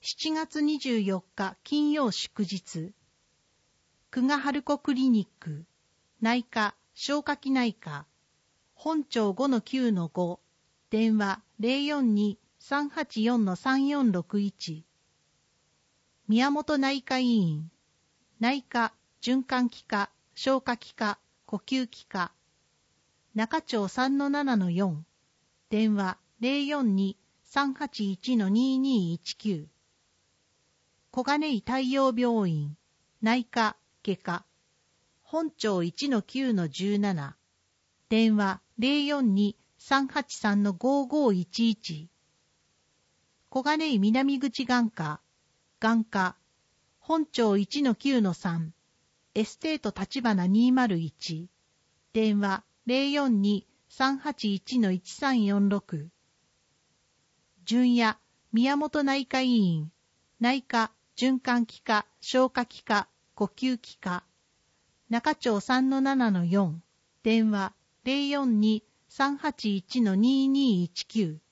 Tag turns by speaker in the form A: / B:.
A: 7月24日金曜祝日。久我春子クリニック、内科、消化器内科、本庁 5-9-5、電話 042-384-3461。宮本内科医院、内科、循環器科、消化器科、呼吸器科、中町 3-7-4、電話 042-381-2219。小金井太陽病院、内科、外科、本庁 1-9-17、電話 042-383-5511。小金井南口眼科、眼科、本庁 1-9-3、エステート立花201、電話 042-381-1346。純也宮本内科医院、内科、循環器科、消化器科、呼吸器科、中町 3-7-4、電話 042-381-2219。